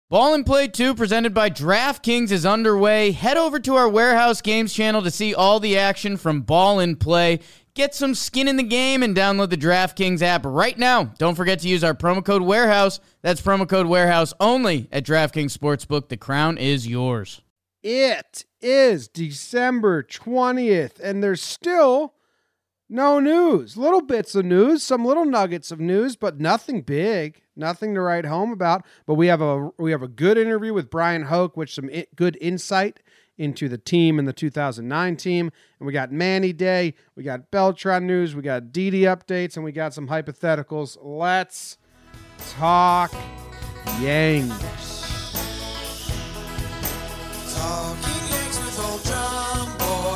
Ball and Play 2 presented by DraftKings is underway. Head over to our Warehouse Games channel to see all the action from Ball and Play. Get some skin in the game and download the DraftKings app right now. Don't forget to use our promo code Warehouse. That's promo code Warehouse only at DraftKings Sportsbook. The crown is yours. It is December 20th, and there's still no news. Little bits of news, some little nuggets of news, but nothing big, nothing to write home about. But we have a good interview with Brian Hoke, with some good insight into the team and the 2009 team. And we got Manny Day, we got Beltran news, we got Didi updates, and we got some hypotheticals. Let's talk Yanks. Talking Yanks with old John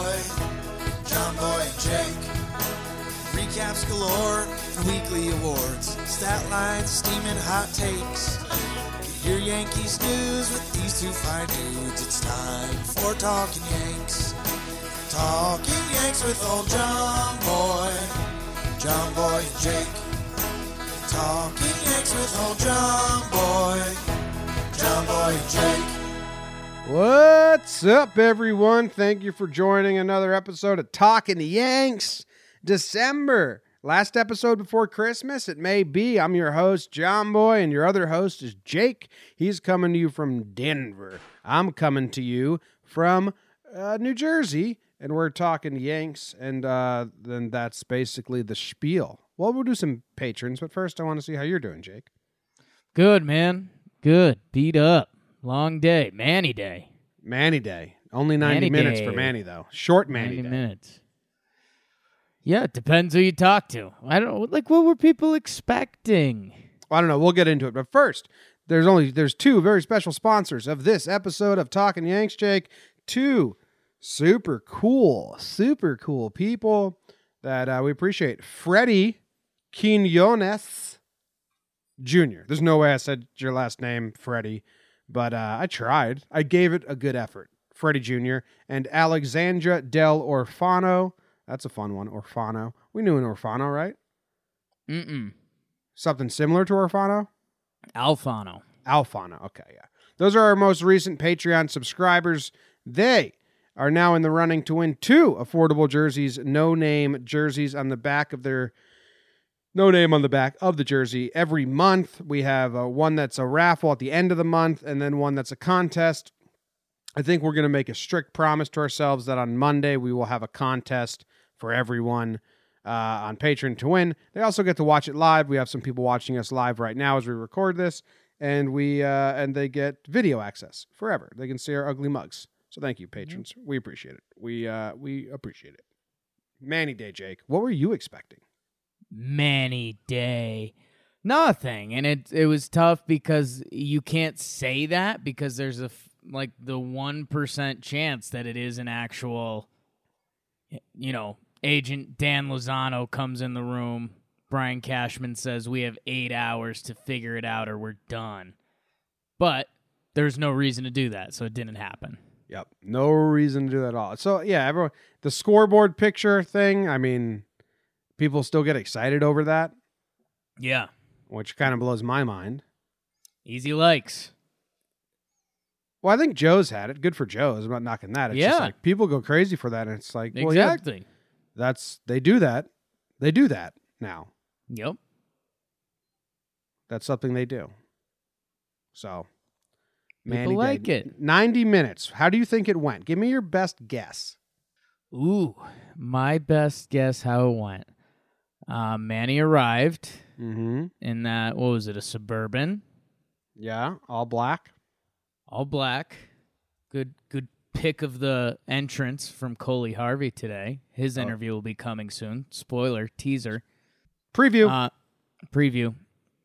Boy and Jake. Recaps galore and weekly awards, stat lines, steaming hot takes. Get your Yankees news with these two fine dudes. It's time for Talking Yanks. Talking Yanks with old John Boy and Jake. Talking Yanks with old John Boy and Jake. What's up, everyone? Thank you for joining another episode of Talking Yanks. December, last episode before Christmas, it may be. I'm your host, John Boy, and your other host is Jake. He's coming to you from Denver. I'm coming to you from New Jersey, and we're talking Yanks, and then that's basically the spiel. Well, we'll do some patrons, but first I want to see how you're doing, Jake. Good, man. Good. Beat up. Long day. Manny Day. Manny Day. Only 90 minutes for Manny, though. Short Manny 90 Day. minutes. Yeah, it depends who you talk to. I don't know. Like, what were people expecting? I don't know. We'll get into it. But first, there's two very special sponsors of this episode of Talking Yanks, Jake. Two super cool people that we appreciate. Freddie Quinones Jr. There's no way I said your last name, Freddie, but I tried. I gave it a good effort. Freddie Jr. and Alexandra Del Orfano. That's a fun one, Orfano. We knew an Orfano, right? Mm-mm. Something similar to Orfano? Alfano. Okay, yeah. Those are our most recent Patreon subscribers. They are now in the running to win 2 affordable jerseys, no-name jerseys on the back of their... No name on the back of the jersey. Every month, we have one that's a raffle at the end of the month, and then one that's a contest. I think we're going to make a strict promise to ourselves that on Monday, we will have a contest for everyone on Patreon to win. They also get to watch it live. We have some people watching us live right now as we record this, and they get video access forever. They can see our ugly mugs. So thank you, patrons. We appreciate it. We appreciate it. Manny Day, Jake. What were you expecting? Manny Day. Nothing. And it was tough because you can't say that because there's the 1% chance that it is an actual, agent Dan Lozano comes in the room. Brian Cashman says we have 8 hours to figure it out or we're done. But there's no reason to do that, so it didn't happen. Yep. No reason to do that at all. So, yeah, everyone, the scoreboard picture thing, I mean, people still get excited over that. Yeah. Which kind of blows my mind. Easy likes. Well, I think Joe's had it. Good for Joe's. I'm not knocking that. It's just like people go crazy for that, and it's like, well, exactly. Yeah, they do that. They do that now. Yep. That's something they do. So, people like it. 90 minutes. How do you think it went? Give me your best guess. Ooh, my best guess how it went. Manny arrived in that, what was it, a Suburban? Yeah, all black. All black. Good pick of the entrance from Coley Harvey today. His interview will be coming soon. Spoiler, teaser. Preview. Preview.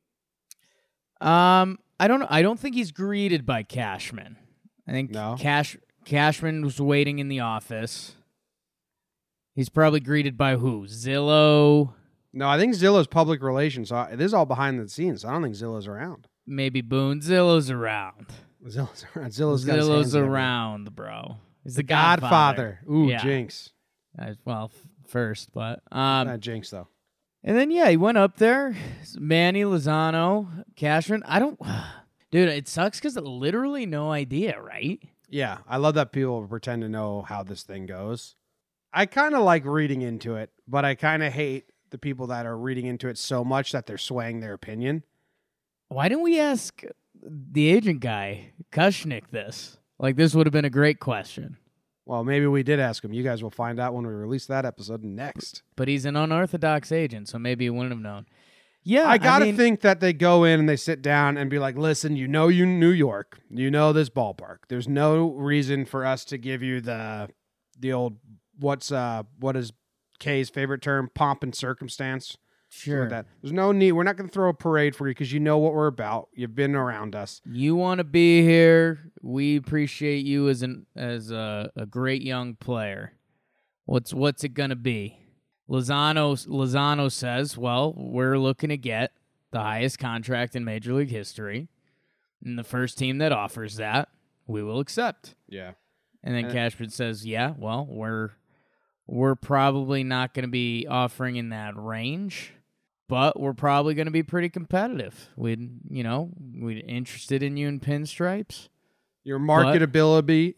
I don't know. I don't think he's greeted by Cashman. I think Cashman was waiting in the office. He's probably greeted by who? Zillow? No, I think Zillow's public relations. This is all behind the scenes. I don't think Zillow's around. Maybe Boone. Zillow's around. Zillow's around. Zillow's around, bro. He's the Godfather. Ooh, yeah. Jinx. First, but... Not Jinx, though. And then, he went up there. Manny, Lozano, Cashman. Dude, it sucks because literally no idea, right? Yeah, I love that people pretend to know how this thing goes. I kind of like reading into it, but I kind of hate the people that are reading into it so much that they're swaying their opinion. Why didn't we ask the agent guy, Kushnick, this? Like, this would have been a great question. Well, maybe we did ask him. You guys will find out when we release that episode next. But he's an unorthodox agent, so maybe he wouldn't have known. Yeah, I gotta think that they go in and they sit down and be like, listen, you New York. You know this ballpark. There's no reason for us to give you the old, what is Kay's favorite term? Pomp and circumstance. Sure. That. There's no need. We're not going to throw a parade for you because you know what we're about. You've been around us. You want to be here. We appreciate you as a great young player. What's it going to be? Lozano says, well, we're looking to get the highest contract in Major League history, and the first team that offers that, we will accept. Yeah. And then Cashman says, yeah, well, we're probably not going to be offering in that range, but we're probably going to be pretty competitive. We're interested in you in pinstripes. Your marketability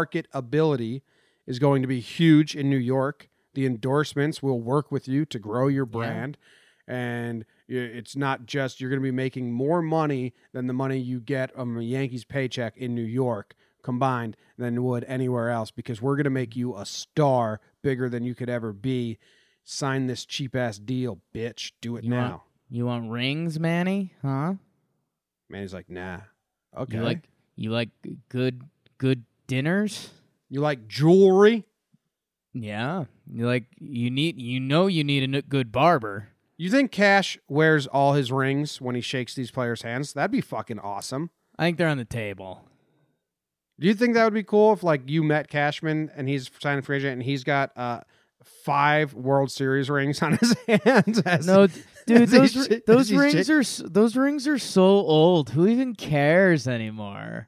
is going to be huge in New York. The endorsements will work with you to grow your brand. Yeah. And it's not just you're going to be making more money than the money you get on a Yankees paycheck in New York combined than would anywhere else, because we're going to make you a star bigger than you could ever be. Sign this cheap-ass deal, bitch. Do it now. You want rings, Manny? Huh? Manny's like, nah. Okay. You like good dinners? You like jewelry? Yeah. You need a good barber. You think Cash wears all his rings when he shakes these players' hands? That'd be fucking awesome. I think they're on the table. Do you think that would be cool if, like, you met Cashman and he's signing free agent and he's got 5 World Series rings on his hands? No, dude, those rings are so old. Who even cares anymore?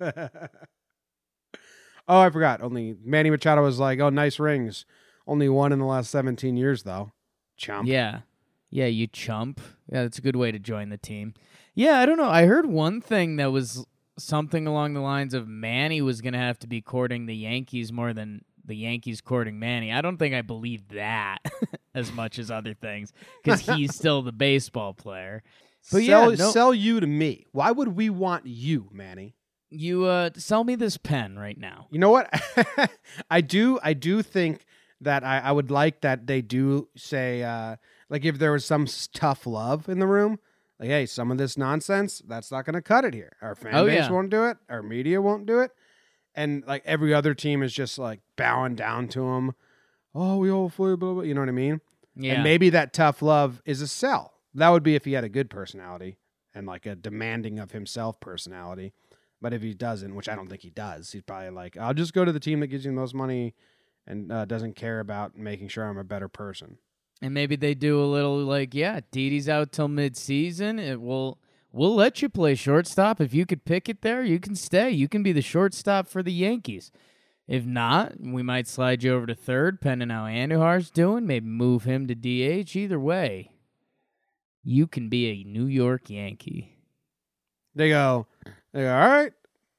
Oh, I forgot. Only Manny Machado was like, "Oh, nice rings." Only one in the last 17 years, though. Chump. Yeah, you chump. Yeah, that's a good way to join the team. Yeah, I don't know. I heard one thing that was something along the lines of Manny was going to have to be courting the Yankees more than the Yankees courting Manny. I don't think I believe that as much as other things, because he's still the baseball player. But sell you to me. Why would we want you, Manny? You sell me this pen right now. You know what? I do think that I would like that they do say, like, if there was some tough love in the room, like, hey, some of this nonsense, that's not going to cut it here. Our fan base won't do it. Our media won't do it. And, like, every other team is just, like, bowing down to them. Oh, we all flew, blah, blah. You know what I mean? Yeah. And maybe that tough love is a sell. That would be if he had a good personality and, like, a demanding of himself personality. But if he doesn't, which I don't think he does, he's probably like, I'll just go to the team that gives you the most money and doesn't care about making sure I'm a better person. And maybe they do a little like, yeah, Didi's out till midseason. We'll let you play shortstop. If you could pick it there, you can stay. You can be the shortstop for the Yankees. If not, we might slide you over to third, depending on how Andujar's doing. Maybe move him to DH. Either way, you can be a New York Yankee. They go, all right.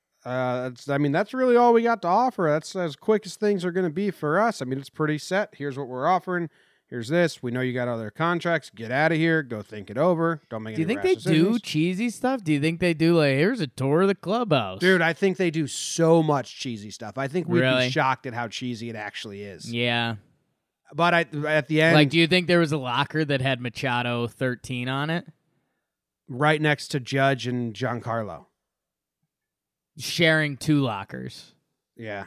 That's really all we got to offer. That's as quick as things are going to be for us. I mean, it's pretty set. Here's what we're offering. Here's this. We know you got other contracts. Get out of here. Go think it over. Don't make any rash decisions. Do you think they do cheesy stuff? Do you think they do, like, here's a tour of the clubhouse? Dude, I think they do so much cheesy stuff. I think we'd be shocked at how cheesy it actually is. Yeah. But at the end... Like, do you think there was a locker that had Machado 13 on it? Right next to Judge and Giancarlo. Sharing 2 lockers. Yeah.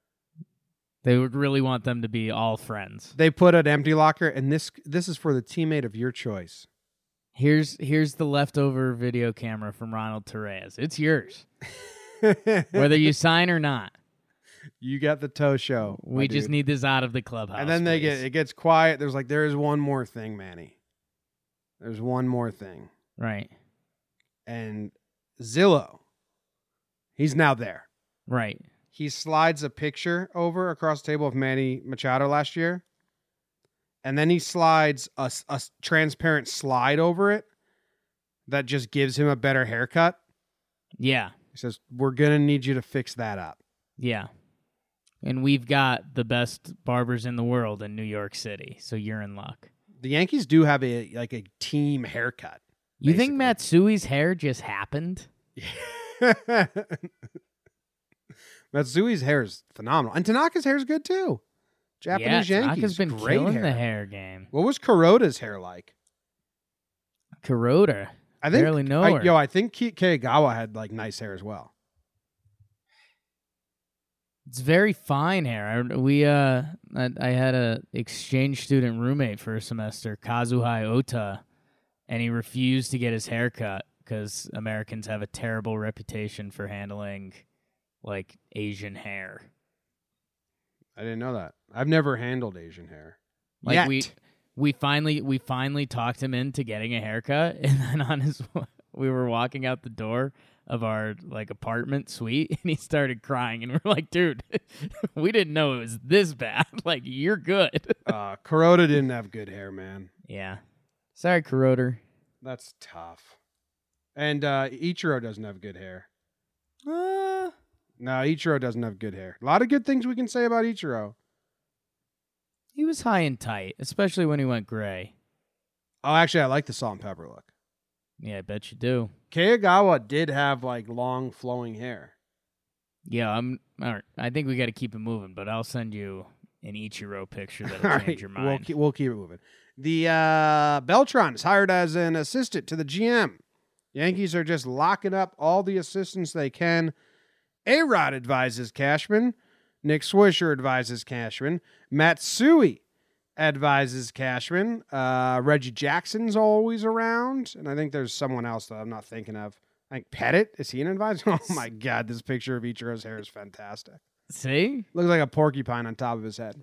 They would really want them to be all friends. They put an empty locker, and this is for the teammate of your choice. Here's the leftover video camera from Ronald Torres. It's yours. Whether you sign or not. You got the toe show. We just need this out of the clubhouse. And then it gets quiet. There is one more thing, Manny. There's one more thing. Right. And Zillow, he's now there. Right. He slides a picture over across the table of Manny Machado last year. And then he slides a transparent slide over it that just gives him a better haircut. Yeah. He says, we're going to need you to fix that up. Yeah. And we've got the best barbers in the world in New York City, so you're in luck. The Yankees do have a team haircut. You think Matsui's hair just happened? Matsui's hair is phenomenal. And Tanaka's hair is good, too. Japanese Yankees. Tanaka's been great killing hair. the hair game. What was Kuroda's hair like? Kuroda? I think, barely know her. I think Keigawa had, nice hair as well. It's very fine hair. I had a exchange student roommate for a semester, Kazuhai Ota, and he refused to get his hair cut because Americans have a terrible reputation for handling, Asian hair. I didn't know that. I've never handled Asian hair. Like yet. we finally talked him into getting a haircut, and then we were walking out the door of our apartment suite, and he started crying, and we're like, dude, we didn't know it was this bad. You're good. Kuroda didn't have good hair, man. Yeah. Sorry, Kuroda. That's tough. And Ichiro doesn't have good hair. No, Ichiro doesn't have good hair. A lot of good things we can say about Ichiro. He was high and tight, especially when he went gray. Oh, actually, I like the salt and pepper look. Yeah, I bet you do. Keigawa did have long flowing hair. Yeah, all right. I think we got to keep it moving, but I'll send you an Ichiro picture that'll change right, your mind. We'll keep it moving. The Beltran is hired as an assistant to the GM. Yankees are just locking up all the assistants they can. A-Rod advises Cashman. Nick Swisher advises Cashman. Matsui advises Cashman. Reggie Jackson's always around. And I think there's someone else that I'm not thinking of. I think Pettit. Is he an advisor? Oh, my God. This picture of Ichiro's hair is fantastic. See? Looks like a porcupine on top of his head.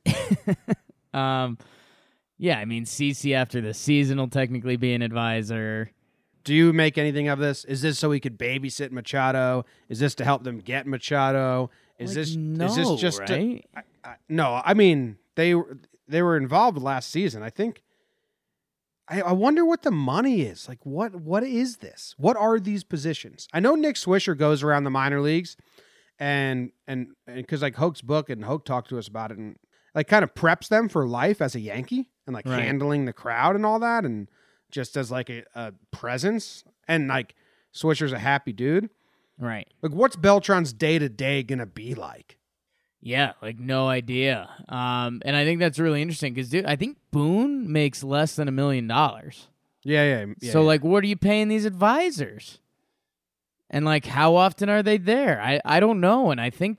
Yeah, I mean, CC after the season will technically be an advisor. Do you make anything of this? Is this so he could babysit Machado? Is this to help them get Machado? Is this just right? no, I mean, they were involved last season. I think I wonder what the money is. What is this? What are these positions? I know Nick Swisher goes around the minor leagues and because Hoke's book and Hoke talked to us about it and kind of preps them for life as a Yankee and right. handling the crowd and all that and just as a presence and Swisher's a happy dude. Right. What's Beltran's day-to-day going to be like? Yeah, no idea. And I think that's really interesting because, dude, I think Boone makes less than $1 million. Yeah. So, what are you paying these advisors? And, how often are they there? I don't know. And I think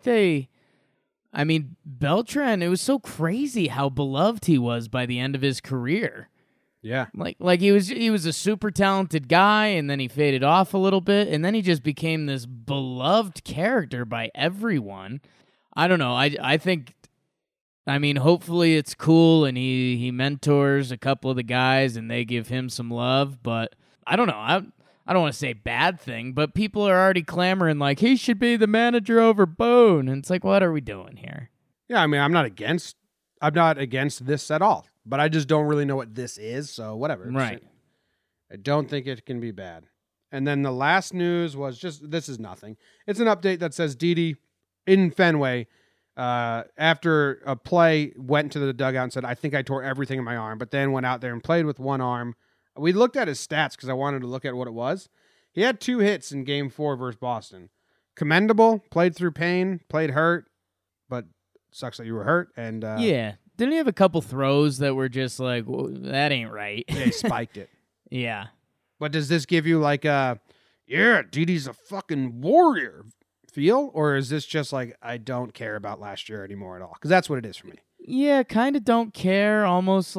Beltran, it was so crazy how beloved he was by the end of his career. Yeah. He was a super talented guy, and then he faded off a little bit, and then he just became this beloved character by everyone. I don't know. I think, hopefully it's cool, and he mentors a couple of the guys, and they give him some love, but I don't know. I don't want to say bad thing, but people are already clamoring he should be the manager over Boone, and it's what are we doing here? Yeah, I'm not against this at all. But I just don't really know what this is, so whatever. Right. I don't think it can be bad. And then the last news was this is nothing. It's an update that says Didi in Fenway, after a play, went to the dugout and said, I think I tore everything in my arm, but then went out there and played with one arm. We looked at his stats because I wanted to look at what it was. He had 2 hits in Game 4 versus Boston. Commendable, played through pain, played hurt, but sucks that you were hurt. And yeah. Didn't he have a couple throws that were just that ain't right? Yeah, he spiked it. Yeah. But does this give you Didi's a fucking warrior feel? Or is this just I don't care about last year anymore at all? Because that's what it is for me. Yeah, kind of don't care. Almost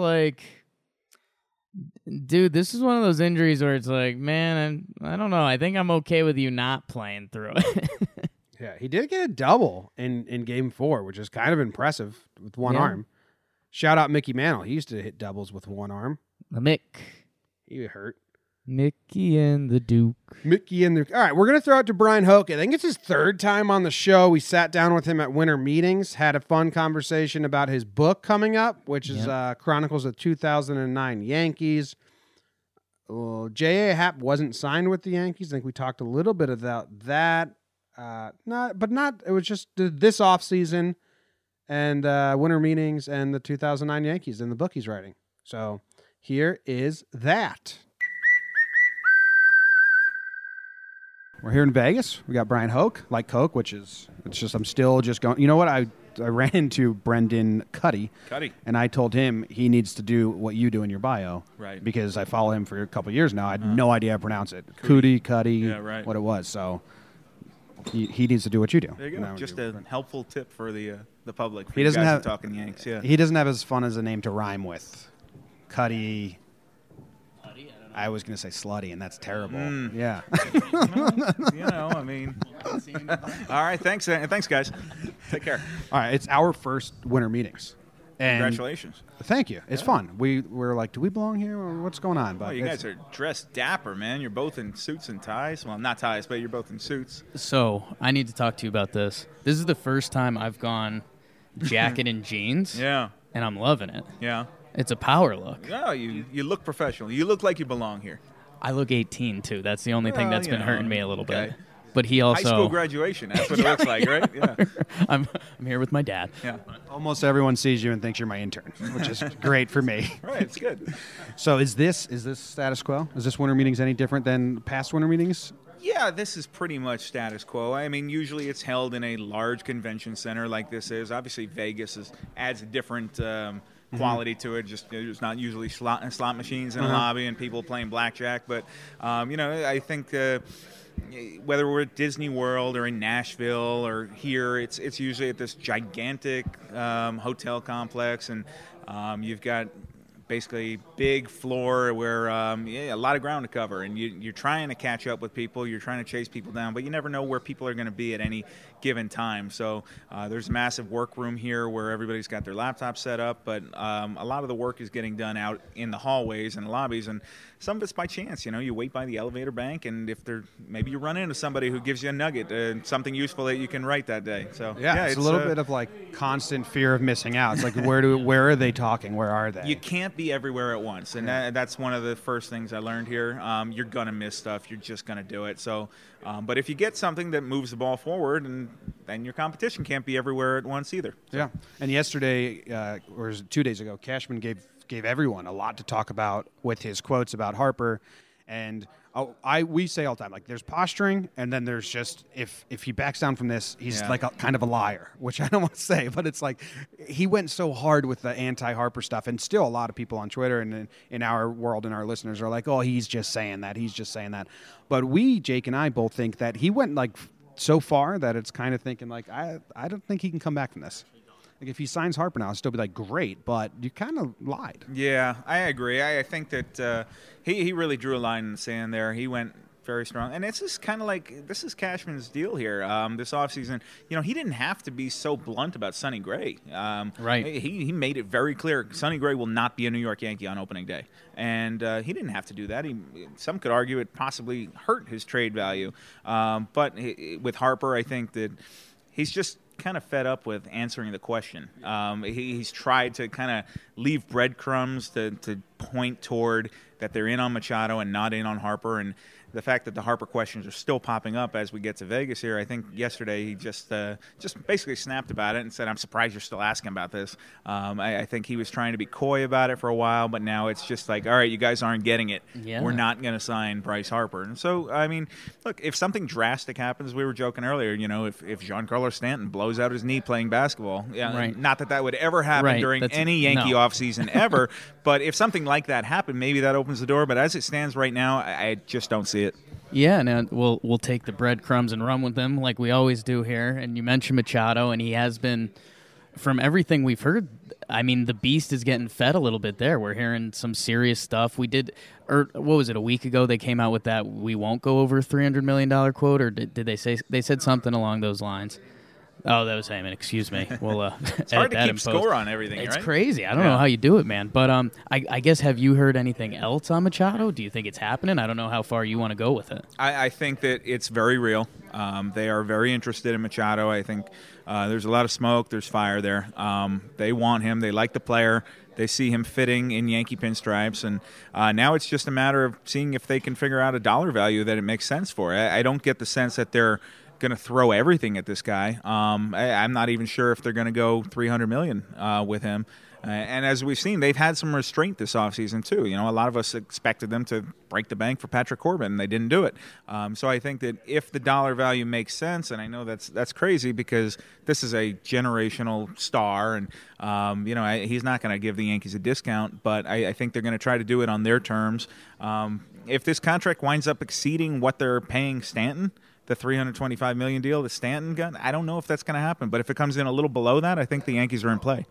dude, this is one of those injuries where it's man, I don't know. I think I'm okay with you not playing through it. Yeah, he did get a double in Game 4, which is kind of impressive with one arm. Shout out Mickey Mantle. He used to hit doubles with one arm. Mick. He hurt. Mickey and the Duke. All right, we're going to throw it to Brian Hoke. I think it's his 3rd time on the show. We sat down with him at winter meetings, had a fun conversation about his book coming up, which is Chronicles of 2009 Yankees. J.A. Happ wasn't signed with the Yankees. I think we talked a little bit about that. It was just this offseason and winter meetings and the 2009 Yankees and the bookies writing. So here is that. We're here in Vegas. We got Brian Hoke, like Coke, I'm still just going. You know what? I ran into Brendan Cuddy, and I told him he needs to do what you do in your bio, right? Because I follow him for a couple of years now. I had no idea how to pronounce it. Cuddy, yeah, right. What it was. So he needs to do what you do. There you go. Just a helpful tip for the public. He doesn't have talking Yanks. Yeah. He doesn't have as fun as a name to rhyme with. Cuddy. I was going to say slutty, and that's terrible. Yeah. I mean. All right. Thanks, guys. Take care. All right. It's our first winter meetings. And congratulations. Thank you. It's fun. We're like, do we belong here, or what's going on? But you guys are dressed dapper, man. You're both in suits and ties. Well, not ties, but you're both in suits. So I need to talk to you about this. This is the first time I've gone jacket and jeans. Yeah. And I'm loving it. Yeah. It's a power look. No, you look professional. You look like you belong here. I look 18 too. That's the only thing that's been hurting me a little bit. But he high also school graduation. That's what it looks like, right? Yeah. I'm here with my dad. Yeah. Almost everyone sees you and thinks you're my intern, which is great for me. Right. It's good. So is this status quo? Is this winter meetings any different than past winter meetings? Yeah, this is pretty much status quo. I mean, usually it's held in a large convention center like this is. Obviously, Vegas adds a different quality to it. Just there's not usually slot machines in the lobby and people playing blackjack. But I think whether we're at Disney World or in Nashville or here, it's usually at this gigantic hotel complex, and you've got basically big floor where a lot of ground to cover, and you're trying to catch up with people, you're trying to chase people down, but you never know where people are going to be at any given time. So there's a massive workroom here where everybody's got their laptops set up, but a lot of the work is getting done out in the hallways and lobbies, and some of it's by chance. You wait by the elevator bank, and if maybe you run into somebody who gives you a nugget, something useful that you can write that day. So yeah, it's a little bit of like constant fear of missing out. It's like where are they talking? Where are they? You can't be everywhere at once, and that's one of the first things I learned here. You're gonna miss stuff. You're just gonna do it. So, but if you get something that moves the ball forward, and then your competition can't be everywhere at once either. So. Yeah, and yesterday, or was it 2 days ago, Cashman gave everyone a lot to talk about with his quotes about Harper, and we say all the time, like, there's posturing, and then there's just if he backs down from this, he's like kind of a liar, which I don't want to say, but it's like he went so hard with the anti-Harper stuff, and still a lot of people on Twitter and in our world and our listeners are like, oh, he's just saying that. But Jake and I both think that he went like so far that it's kind of thinking like, I don't think he can come back from this. Like, if he signs Harper now, I'll still be like, great, but you kind of lied. Yeah, I agree. I think that he really drew a line in the sand there. He went very strong. And it's just kind of like, this is Cashman's deal here. This offseason, he didn't have to be so blunt about Sonny Gray. Right. He made it very clear Sonny Gray will not be a New York Yankee on opening day. And he didn't have to do that. Some could argue it possibly hurt his trade value. But with Harper, I think that he's just kind of fed up with answering the question. He's tried to kind of leave breadcrumbs to point toward that they're in on Machado and not in on Harper, and the fact that the Harper questions are still popping up as we get to Vegas here. I think yesterday he just basically snapped about it and said, I'm surprised you're still asking about this. I think he was trying to be coy about it for a while, but now it's just like, all right, you guys aren't getting it. Yeah. We're not going to sign Bryce Harper. And so, I mean, look, if something drastic happens, we were joking earlier, if Giancarlo Stanton blows out his knee playing basketball, right. Not that would ever happen during any Yankee offseason ever, but if something like that happened, maybe that opens the door. But as it stands right now, I just don't see it. Yeah, now we'll take the breadcrumbs and run with them like we always do here. And you mentioned Machado, and he has been, from everything we've heard, I mean, the beast is getting fed a little bit there. We're hearing some serious stuff. We did, or what was it, a week ago they came out with that we won't go over $300 million quote, or did they say, they said something along those lines? Oh, that was Heyman. Excuse me. We'll It's hard to keep score on everything, It's right? crazy. I don't know how you do it, man. But I guess, have you heard anything else on Machado? Do you think it's happening? I don't know how far you want to go with it. I think that it's very real. They are very interested in Machado. I think there's a lot of smoke. There's fire there. They want him. They like the player. They see him fitting in Yankee pinstripes. And now it's just a matter of seeing if they can figure out a dollar value that it makes sense for. I don't get the sense that they're going to throw everything at this guy. I'm not even sure if they're going to go $300 million with him. And as we've seen, they've had some restraint this offseason, too. You know, a lot of us expected them to break the bank for Patrick Corbin, and they didn't do it. So I think that if the dollar value makes sense, and I know that's crazy because this is a generational star, and, he's not going to give the Yankees a discount, but I think they're going to try to do it on their terms. If this contract winds up exceeding what they're paying Stanton, the $325 million deal that Stanton got, I don't know if that's going to happen. But if it comes in a little below that, I think the Yankees are in play.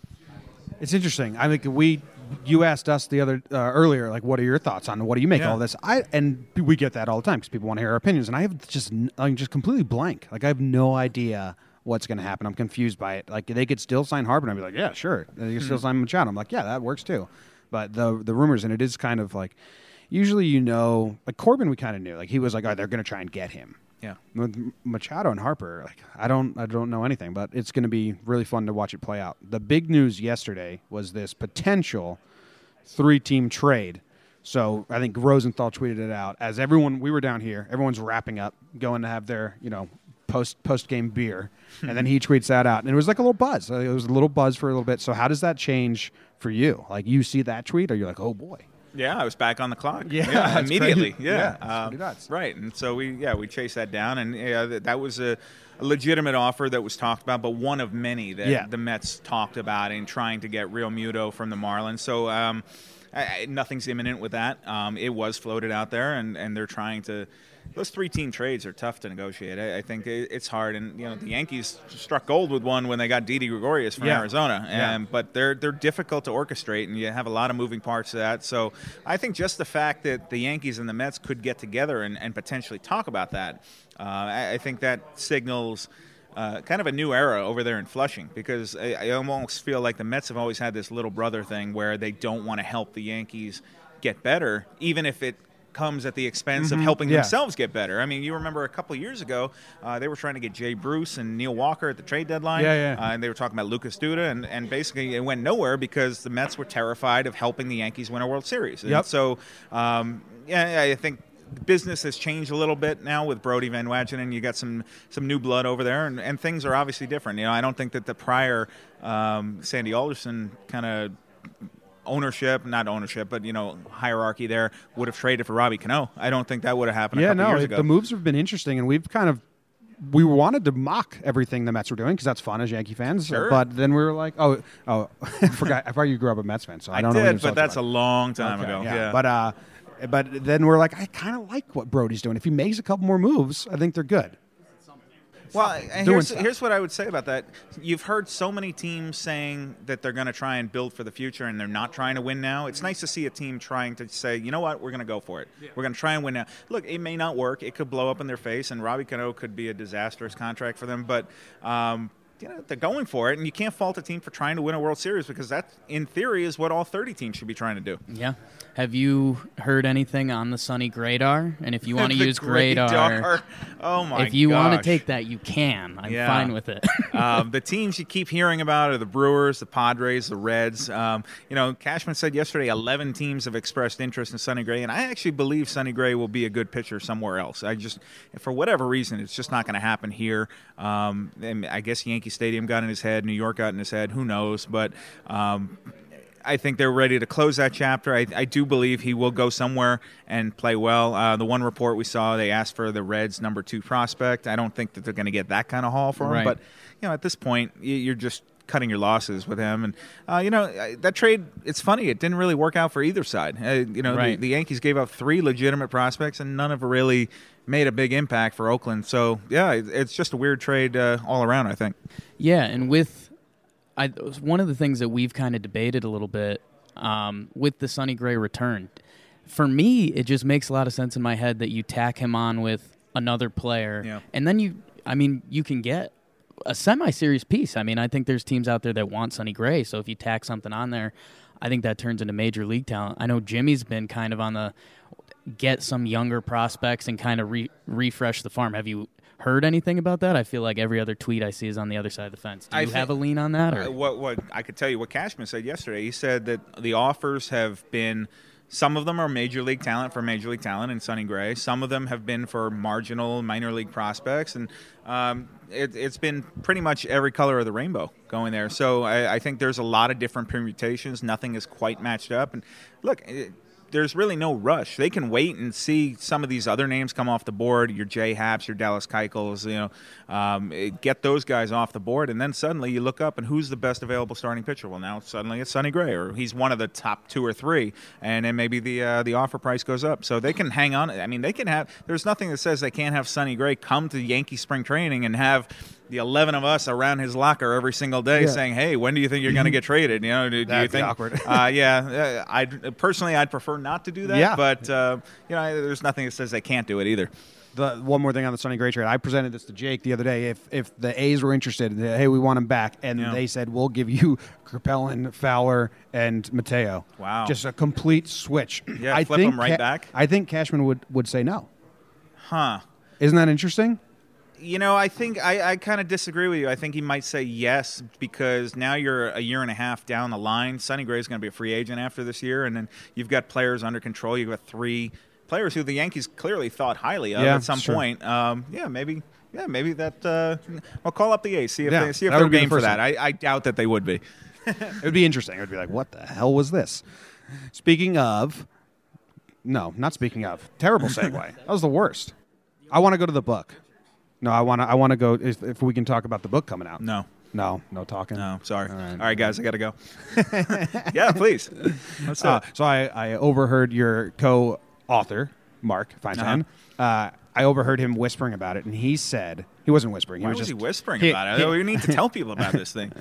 It's interesting. I think you asked us the other earlier, like, what are your thoughts on what do you make of all this? And we get that all the time because people want to hear our opinions, and I'm just completely blank. Like, I have no idea what's going to happen. I'm confused by it. Like, they could still sign Harper, and I'd be like, yeah, sure. They could still sign Machado. I'm like, yeah, that works too. But the rumors, and it is kind of like, usually like Corbin, we kind of knew. Like, he was like, oh, they're going to try and get him. Yeah. With Machado and Harper, like, I don't know anything, but it's going to be really fun to watch it play out. The big news yesterday was this potential 3-team trade. So I think Rosenthal tweeted it out as we were down here, everyone's wrapping up, going to have their, post game beer, and then he tweets that out, and it was like a little buzz. It was a little buzz for a little bit. So how does that change for you? Like, you see that tweet, or you're like, oh boy. Yeah, I was back on the clock. Yeah, immediately. Crazy. Yeah, pretty nuts. Right, and so we chased that down, and that was a legitimate offer that was talked about, but one of many that the Mets talked about in trying to get Real Muto from the Marlins. So nothing's imminent with that. It was floated out there, and they're trying to. Those 3-team trades are tough to negotiate. I think it's hard, and the Yankees struck gold with one when they got Didi Gregorius from Arizona, but they're difficult to orchestrate, and you have a lot of moving parts to that. So I think just the fact that the Yankees and the Mets could get together and potentially talk about that, I think that signals kind of a new era over there in Flushing, because I almost feel like the Mets have always had this little brother thing where they don't want to help the Yankees get better, even if it comes at the expense of helping themselves get better. I mean, you remember a couple of years ago, they were trying to get Jay Bruce and Neil Walker at the trade dedeadline, and they were talking about Lucas Duda, and basically it went nowhere because the Mets were terrified of helping the Yankees win a World Series. And so, I think business has changed a little bit now with Brody Van Wagenen. You got some new blood over there, and things are obviously different. I don't think that the prior Sandy Alderson kind of not ownership, but hierarchy there would have traded for Robbie Cano. I don't think that would have happened a couple years ago. The moves have been interesting, and we wanted to mock everything the Mets were doing because that's fun as Yankee fans. Sure. But then we were like, I forgot you grew up a Mets fan, so I don't know. But that's a long time ago. Yeah. But then we're like, I kind of like what Brody's doing. If he makes a couple more moves, I think they're good. Well, here's what I would say about that. You've heard so many teams saying that they're going to try and build for the future, and they're not trying to win now. It's nice to see a team trying to say, you know what, we're going to go for it. Yeah. We're going to try and win now. Look, it may not work. It could blow up in their face, and Robbie Cano could be a disastrous contract for them. But they're going for it, and you can't fault a team for trying to win a World Series because that, in theory, is what all 30 teams should be trying to do. Yeah. Have you heard anything on the Sonny Gradar? And if you want to use Gradar, oh my! If you want to take that, you can. I'm fine with it. The teams you keep hearing about are the Brewers, the Padres, the Reds. Cashman said yesterday 11 teams have expressed interest in Sonny Gray, and I actually believe Sonny Gray will be a good pitcher somewhere else. For whatever reason, it's just not going to happen here. I guess Yankee Stadium got in his head, New York got in his head. Who knows? But I think they're ready to close that chapter. I do believe he will go somewhere and play well. The one report we saw, they asked for the Reds' number 2 prospect. I don't think that they're going to get that kind of haul for him. But at this point, you're just cutting your losses with him. And that trade, it's funny. It didn't really work out for either side. The Yankees gave up 3 legitimate prospects, and none of it really made a big impact for Oakland. So it's just a weird trade all around, I think. Yeah, and one of the things that we've kind of debated a little bit with the Sonny Gray return, for me, it just makes a lot of sense in my head that you tack him on with another player, and then you can get a semi-serious piece. I mean, I think there's teams out there that want Sonny Gray, so if you tack something on there, I think that turns into major league talent. I know Jimmy's been kind of on the get some younger prospects and kind of refresh the farm. Have you heard anything about that? I feel like every other tweet I see is on the other side of the fence. Do you have a lean on that? Or? What I could tell you what Cashman said yesterday. He said that the offers have been, some of them are major league talent for major league talent and Sonny Gray. Some of them have been for marginal minor league prospects, and it's been pretty much every color of the rainbow going there. So I think there's a lot of different permutations. Nothing is quite matched up. And look, there's really no rush. They can wait and see some of these other names come off the board, your Jay Happs, your Dallas Keuchels, get those guys off the board, and then suddenly you look up and who's the best available starting pitcher? Well, now suddenly it's Sonny Gray, or he's one of the top 2 or 3, and then maybe the offer price goes up. So they can hang on. I mean, they can have. There's nothing that says they can't have Sonny Gray come to Yankee spring training and have the 11 of us around his locker every single day saying, "Hey, when do you think you're going to get traded?" Do you think? Awkward. I'd prefer not to do that. Yeah. But there's nothing that says they can't do it either. One more thing on the Sonny Gray trade. I presented this to Jake the other day. If the A's were interested, hey, we want him back, and they said we'll give you Capellan, Fowler, and Mateo. Wow, just a complete switch. Yeah, flip them right back. I think Cashman would say no. Huh? Isn't that interesting? I think I kind of disagree with you. I think he might say yes because now you're a year and a half down the line. Sonny Gray's going to be a free agent after this year, and then you've got players under control. You've got 3 players who the Yankees clearly thought highly of at some point. Maybe that. I'll call up the A's, see if they're game for that. I doubt that they would be. It would be interesting. It would be like, what the hell was this? Speaking of, no, not speaking of. Terrible segue. That was the worst. I want to go to the book. No, I want to go. If we can talk about the book coming out. No talking. No, sorry. All right, guys, I got to go. Yeah, please. Let's do it. So I overheard your co-author, Mark Feinstein. I overheard him whispering about it, and he said he wasn't whispering. Why was he whispering about it? We need to tell people about this thing.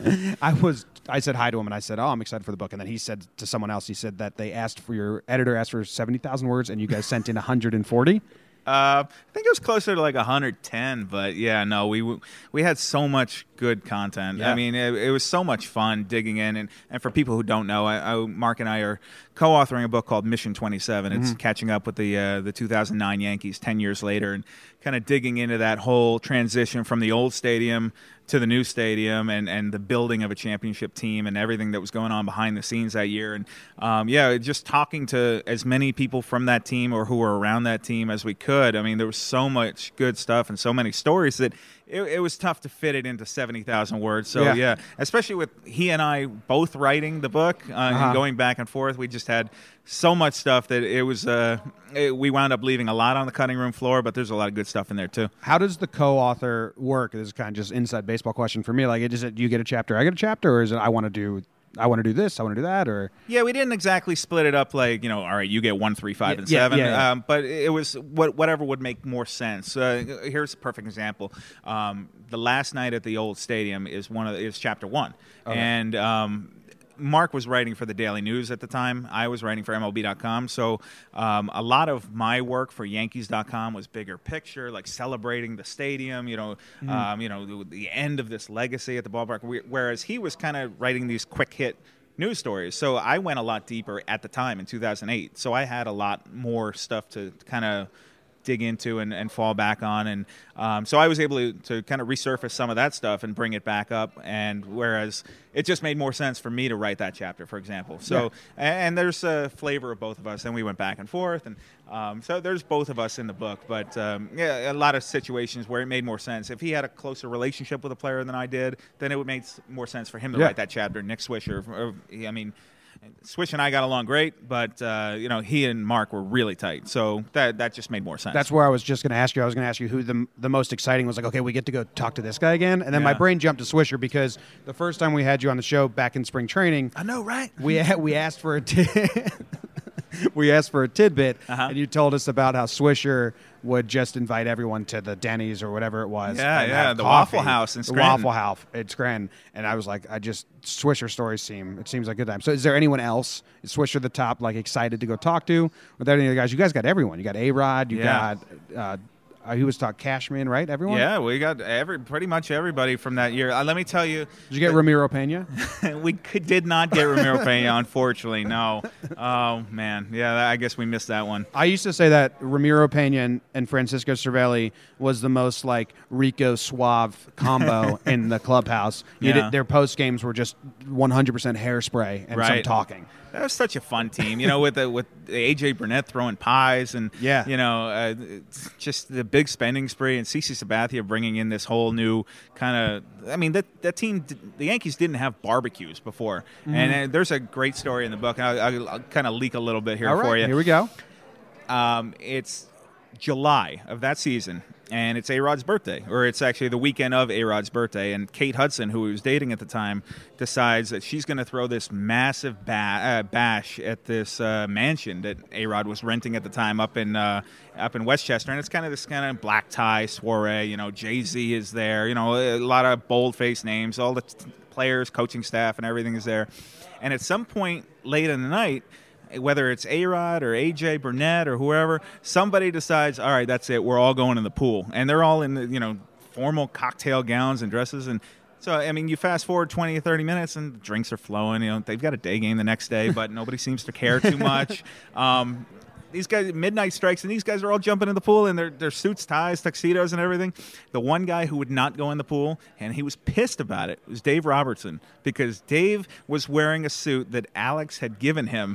I said hi to him, and I said, "Oh, I'm excited for the book." And then he said to someone else, he said that your editor asked for 70,000 words, and you guys sent in 140. I think it was closer to like 110, but yeah, no, we had so much good content. Yeah. I mean, it was so much fun digging in, and for people who don't know, Mark and I are co-authoring a book called Mission 27. It's catching up with the 2009 Yankees 10 years later, and kind of digging into that whole transition from the old stadium to the new stadium and the building of a championship team and everything that was going on behind the scenes that year. And just talking to as many people from that team or who were around that team as we could. I mean, there was so much good stuff and so many stories that it was tough to fit it into 70,000 words. So, yeah, especially with he and I both writing the book and going back and forth, we just had so much stuff that it was we wound up leaving a lot on the cutting room floor, but there's a lot of good stuff in there too. How does the co-author work? This is kind of just inside baseball question for me. Like, is it you get a chapter, I get a chapter, or is it I want to do this, I want to do that, or? Yeah, we didn't exactly split it up like, all right, you get 1, 3, 5, and 7. Yeah. But it was whatever would make more sense. Here's a perfect example. The last night at the old stadium is chapter 1. Okay. And Mark was writing for the Daily News at the time. I was writing for MLB.com. So a lot of my work for Yankees.com was bigger picture, like celebrating the stadium, the end of this legacy at the ballpark. Whereas he was kind of writing these quick hit news stories. So I went a lot deeper at the time in 2008. So I had a lot more stuff to kind of dig into and fall back on, and so I was able to kind of resurface some of that stuff and bring it back up, and whereas it just made more sense for me to write that chapter, for example. So and there's a flavor of both of us, and we went back and forth, and so there's both of us in the book, but a lot of situations where it made more sense. If he had a closer relationship with a player than I did, then it would make more sense for him to write that chapter. Nick Swisher, Swish and I got along great, but he and Mark were really tight, so that just made more sense. That's where I was just going to ask you. I was going to ask you who the most exciting was. Like, okay, we get to go talk to this guy again, and then my brain jumped to Swisher because the first time we had you on the show back in spring training, I know, right? We asked for a tidbit, and you told us about how Swisher would just invite everyone to the Denny's or whatever it was. Yeah, the Waffle House in Scranton. The Waffle House in Scranton. And I was like, Swisher stories seems like a good time. So is there anyone else? Is Swisher the top, like, excited to go talk to? With any of the guys? You guys got everyone. You got A-Rod. You got He was talking Cashman, right? Everyone? Yeah, we got pretty much everybody from that year. Let me tell you. Did you get Ramiro Pena? We did not get Ramiro Pena, unfortunately. No. Oh, man. Yeah, I guess we missed that one. I used to say that Ramiro Pena and Francisco Cervelli was the most like Rico Suave combo in the clubhouse. Their post games were just 100% hairspray and some talking. That was such a fun team, with AJ Burnett throwing pies and just the big spending spree, and CC Sabathia bringing in this whole new kind of. I mean, that team, the Yankees didn't have barbecues before, and there's a great story in the book. I'll kind of leak a little bit here for you. Here we go. It's July of that season. And it's A-Rod's birthday, or it's actually the weekend of A-Rod's birthday. And Kate Hudson, who he was dating at the time, decides that she's going to throw this massive bash at this mansion that A-Rod was renting at the time up in Westchester. And it's kind of this kind of black tie soiree. Jay-Z is there. A lot of bold-faced names. All the players, coaching staff, and everything is there. And at some point late in the night, whether it's A-Rod or AJ Burnett or whoever, somebody decides, all right, that's it. We're all going in the pool. And they're all in the, formal cocktail gowns and dresses. And so, I mean, you fast forward 20 or 30 minutes and the drinks are flowing. They've got a day game the next day, but nobody seems to care too much. These guys, midnight strikes, and these guys are all jumping in the pool in their suits, ties, tuxedos, and everything. The one guy who would not go in the pool, and he was pissed about it, was Dave Robertson, because Dave was wearing a suit that Alex had given him.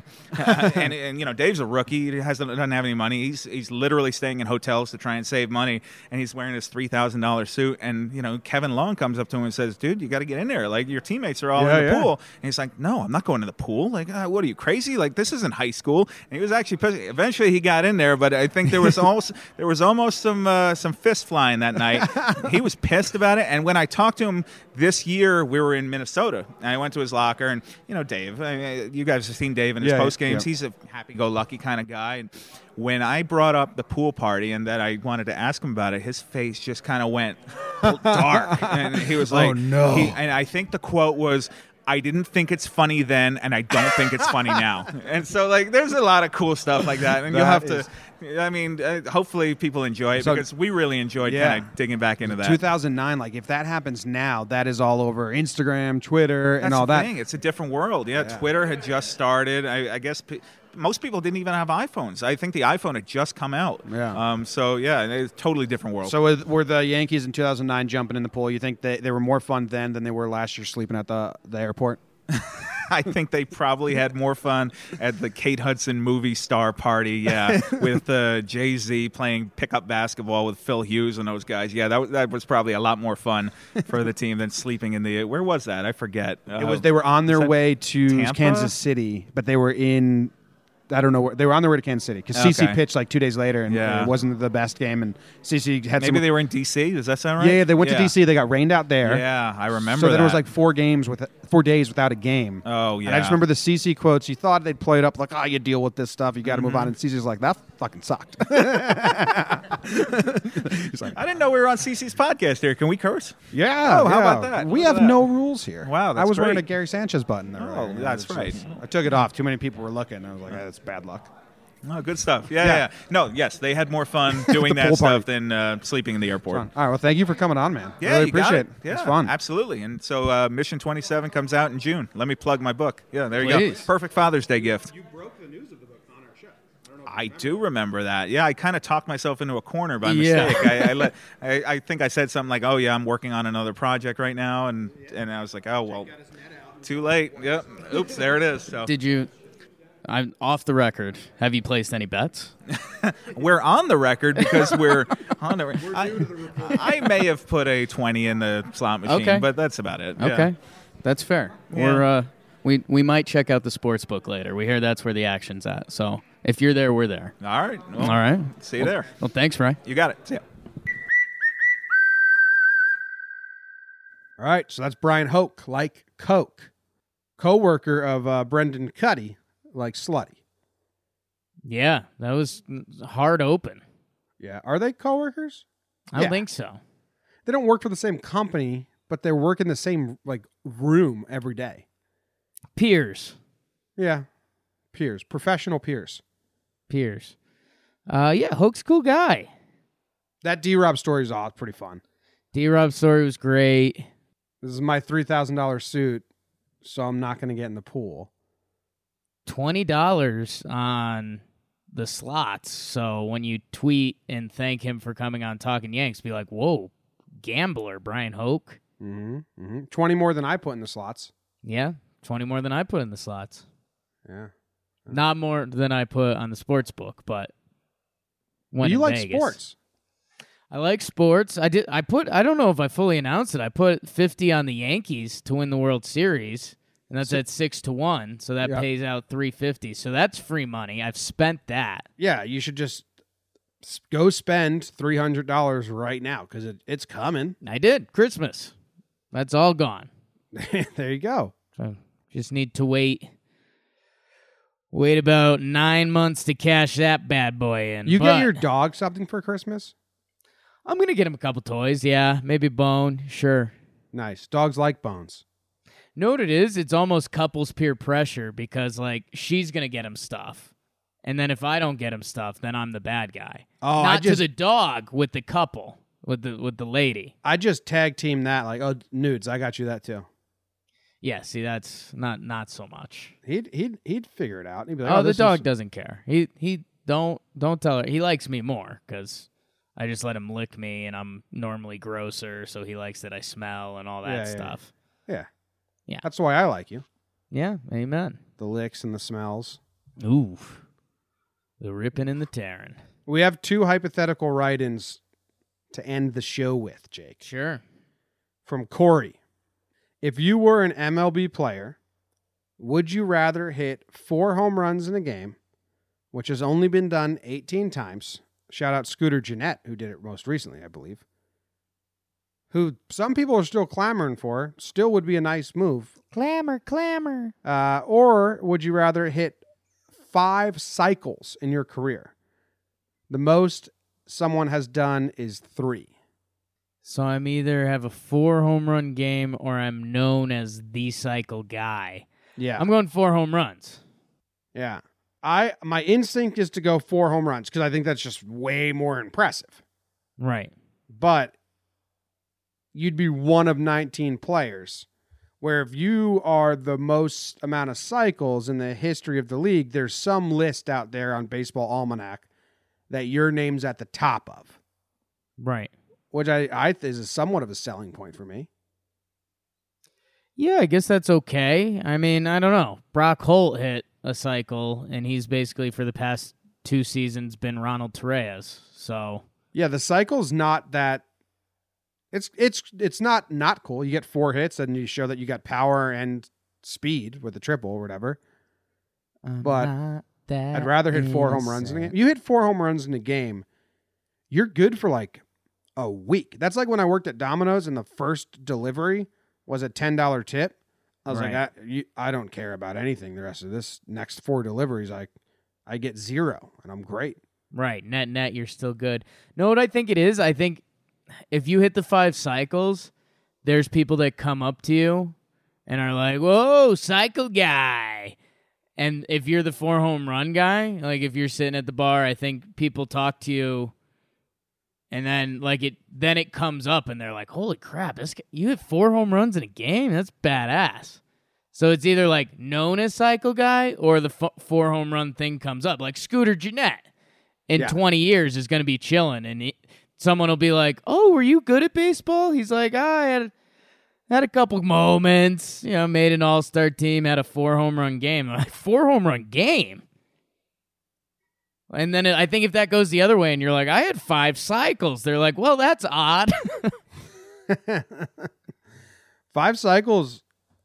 and Dave's a rookie. He doesn't have any money. He's literally staying in hotels to try and save money, and he's wearing this $3,000 suit. And, Kevin Long comes up to him and says, dude, you got to get in there. Like, your teammates are all in the pool. And he's like, no, I'm not going to the pool. Like, what are you, crazy? Like, this isn't high school. And he was actually pissed. Eventually, he got in there, but I think there was almost some fist flying that night. He was pissed about it. And when I talked to him this year, we were in Minnesota, and I went to his locker, and Dave, you guys have seen Dave in his post games. Yeah. He's a happy-go-lucky kind of guy. And when I brought up the pool party and that I wanted to ask him about it, his face just kind of went dark, and he was like, "Oh no!" And I think the quote was, I didn't think it's funny then, and I don't think it's funny now. And so, there's a lot of cool stuff like that. And you'll have to, hopefully people enjoy it, because we really enjoyed kind of digging back into that. 2009, if that happens now, that is all over Instagram, Twitter, and all that. That's the thing. It's a different world. Yeah, Twitter had just started. I guess most people didn't even have iPhones. I think the iPhone had just come out. Yeah. It's a totally different world. So were the Yankees in 2009 jumping in the pool? You think they were more fun then than they were last year sleeping at the airport? I think they probably had more fun at the Kate Hudson movie star party, with Jay-Z playing pickup basketball with Phil Hughes and those guys. Yeah, that was probably a lot more fun for the team than sleeping in the. Where was that? I forget. They were on their way to Tampa? Kansas City, but they were in. I don't know where they were on their way to Kansas City because CC pitched 2 days later, and it wasn't the best game. And CC had maybe they were in DC. Does that sound right? Yeah, they went to DC. They got rained out there. Yeah, I remember. So then it was 4 days without a game. Oh yeah. And I just remember the CC quotes. You thought they'd play it up you deal with this stuff. You got to move on. And CC's like, that fucking sucked. He's like, I didn't know we were on CC's podcast here. Can we curse? Yeah. Oh, how about that? We have no rules here. Wow, that's I was wearing great. a Gary Sanchez button. Oh, that's right. I took it off. Too many people were looking. I was like, that's bad luck. Oh, good stuff. Yeah. No, yes, they had more fun doing that stuff than sleeping in the airport. All right, well, thank you for coming on, man. Yeah, really appreciate it. Yeah, it's fun. Absolutely. And so Mission 27 comes out in June. Let me plug my book. Yeah, there you Please. go. Perfect Father's Day gift. You broke the news of the book on our show. I do remember that. Yeah, I kind of talked myself into a corner by mistake. I think I said something like, "Oh yeah, I'm working on another project right now," and I was like, "Oh well, too late." Yep. Oops, there it is. So. Did you? I'm off the record. Have you placed any bets? We're on the record because we're on the. I may have put a 20 in the slot machine, but that's about it. Okay, that's fair. Yeah. We might check out the sports book later. We hear that's where the action's at. So if you're there, we're there. All right. Well, all right. See you there. Well, thanks, Ray. You got it. See ya. All right, so that's Brian Hoke, like Coke, co-worker of Brendan Cuddy, like Slutty. Yeah, that was hard open. Yeah, are they co-workers? I don't think so. They don't work for the same company, but they work in the same room every day. Peers. Yeah, peers, professional peers. Yeah, Hoke's a cool guy. That D-Rob story is pretty fun. D-Rob's story was great. This is my $3,000 suit, so I'm not going to get in the pool. $20 on the slots. So when you tweet and thank him for coming on Talking Yanks, be like, whoa, gambler, Brian Hoke. 20 more than I put in the slots. Yeah, 20 more than I put in the slots. Yeah. Not more than I put on the sports book, but when you in like Vegas. sports. I like sports. I don't know if I fully announced it. I put 50 on the Yankees to win the World Series, and that's at 6-1, so that pays out $350. So that's free money. I've spent that. Yeah, you should just go spend $300 right now because it's coming. I did. Christmas. That's all gone. There you go. So just need to wait about 9 months to cash that bad boy in. You get your dog something for Christmas? I'm going to get him a couple toys, yeah. Maybe Bone, sure. Nice. Dogs like bones. Know what it is? It's almost couples peer pressure because, like, she's going to get him stuff. And then if I don't get him stuff, then I'm the bad guy. Oh, Not to the dog, with the couple, with the lady. I just tag team that, like, oh, nudes, I got you that too. Yeah, see, that's not so much. He'd figure it out. He'd be like, Oh, the dog doesn't care. He don't tell her. He likes me more because I just let him lick me, and I'm normally grosser, so he likes that I smell and all that stuff. Yeah. Yeah. That's why I like you. Yeah, amen. The licks and the smells. Ooh, the ripping and the tearing. We have 2 hypothetical write-ins to end the show with, Jake. Sure. From Corey. If you were an MLB player, would you rather hit 4 home runs in a game, which has only been done 18 times? Shout out Scooter Gennett, who did it most recently, I believe. Who some people are still clamoring for. Still would be a nice move. Clamor. Or would you rather hit 5 cycles in your career? The most someone has done is 3. So I'm either have a 4 home run game or I'm known as the cycle guy. Yeah. I'm going 4 home runs. Yeah. My instinct is to go 4 home runs because I think that's just way more impressive. Right. But you'd be one of 19 players, where if you are the most amount of cycles in the history of the league, there's some list out there on Baseball Almanac that your name's at the top of. Right. Which I is somewhat of a selling point for me. Yeah, I guess that's okay. I mean, I don't know. Brock Holt hit a cycle, and he's basically for the past 2 seasons been Ronald Torreyes. So yeah, the cycle's not that. It's not cool. You get 4 hits, and you show that you got power and speed with the triple or whatever. But I'd rather hit 4 home runs in a game. You hit 4 home runs in a game, you're good for like a week. That's like when I worked at Domino's and the first delivery was a $10 tip. I was like, I don't care about anything the rest of this next 4 deliveries. I get 0 and I'm great. Right. Net, you're still good. Know what I think it is? I think if you hit the 5 cycles, there's people that come up to you and are like, whoa, cycle guy. And if you're the 4 home run guy, like if you're sitting at the bar, I think people talk to you. And then, then it comes up, and they're like, "Holy crap! You hit 4 home runs in a game? That's badass." So it's either like known as cycle guy, or the 4 home run thing comes up. Like Scooter Gennett in 20 years is going to be chilling, and someone will be like, "Oh, were you good at baseball?" He's like, "I had a couple moments. Made an all-star team, had a 4 home run game." I'm like, 4 home run game. And then I think if that goes the other way and you're like, I had 5 cycles, they're like, well, that's odd. 5 cycles.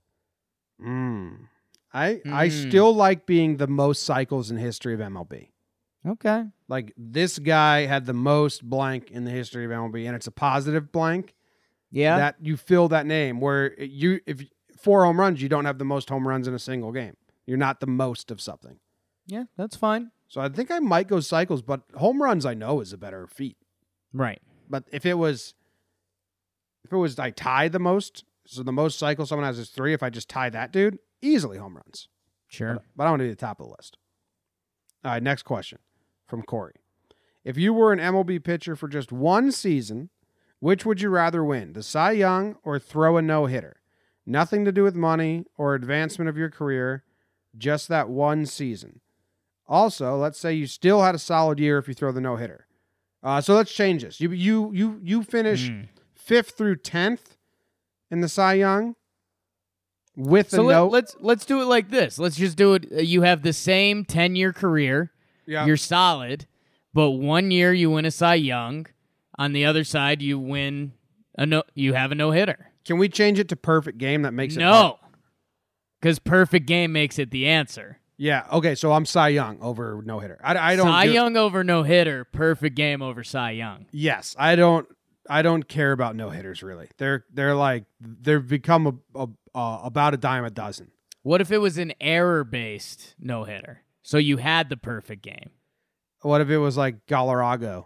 I still like being the most cycles in the history of MLB. Okay. Like this guy had the most blank in the history of MLB, and it's a positive blank. Yeah. That you fill that name where if 4 home runs, you don't have the most home runs in a single game. You're not the most of something. Yeah, that's fine. So I think I might go cycles, but home runs I know is a better feat. Right. But if it was I tie the most, so the most cycles someone has is 3, if I just tie that dude, easily home runs. Sure. But I want to be the top of the list. All right, next question from Corey. If you were an MLB pitcher for just one season, which would you rather win, the Cy Young or throw a no-hitter? Nothing to do with money or advancement of your career, just that one season. Also, let's say you still had a solid year if you throw the no-hitter. So let's change this. You finish 5th through 10th in the Cy Young with let's do it like this. Let's just do it. You have the same 10-year career. Yeah. You're solid, but 1 year you win a Cy Young. On the other side, you have a no-hitter. Can we change it to perfect game? That makes it no, because perfect game makes it the answer. Yeah. Okay. So I'm Cy Young over no hitter. I don't. Cy Young over no hitter. Perfect game over Cy Young. Yes. I don't care about no hitters really. They've become about a dime a dozen. What if it was an error-based no hitter? So you had the perfect game. What if it was like Galarrago?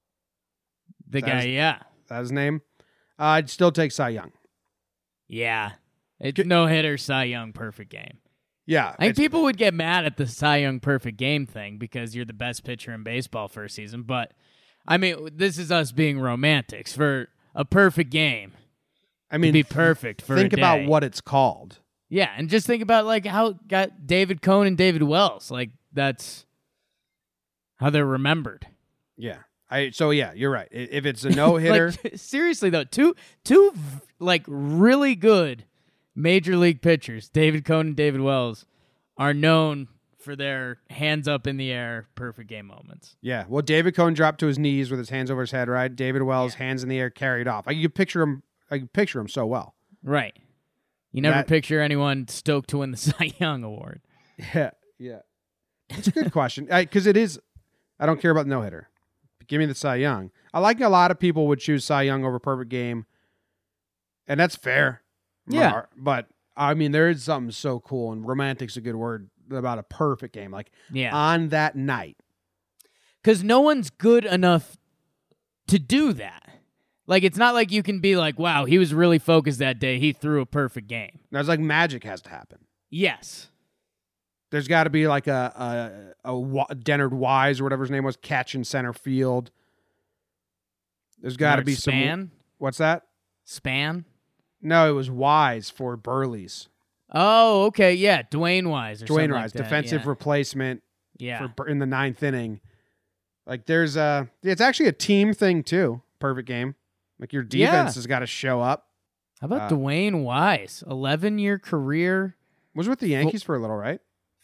Yeah. That's his name. I'd still take Cy Young. Yeah. It's no hitter, Cy Young, perfect game. Yeah. I think people would get mad at the Cy Young perfect game thing because you're the best pitcher in baseball for a season. But, I mean, this is us being romantics. For a perfect game, I mean, it'd be perfect for a day. Think about what it's called. Yeah, and just think about like how got David Cohn and David Wells. Like, that's how they're remembered. Yeah. So yeah, you're right. If it's a no-hitter. Like, seriously, though, two like really good major league pitchers, David Cohn and David Wells, are known for their hands up in the air, perfect game moments. Yeah. Well, David Cohn dropped to his knees with his hands over his head, right? David Wells, hands in the air, carried off. I can picture him so well. Right. You never picture anyone stoked to win the Cy Young Award. Yeah. Yeah. It's a good question. Because it is, I don't care about the no-hitter. Give me the Cy Young. I like a lot of people would choose Cy Young over perfect game, and that's fair. Yeah. But, I mean, there is something so cool, and romantic's a good word, about a perfect game. Like, on that night. Because no one's good enough to do that. Like, it's not like you can be like, wow, he was really focused that day. He threw a perfect game. That's like magic has to happen. Yes. There's got to be like a Dennard Wise or whatever his name was, catch in center field. There's got to be Span? some. What's that? Span? No, it was Wise for Burley's. Oh, okay, yeah, Dwayne Wise or something like that. Defensive replacement. Yeah. In the 9th inning. Like there's it's actually a team thing too. Perfect game. Like your defense has got to show up. How about Dwayne Wise? 11-year career. Was with the Yankees for a little, right?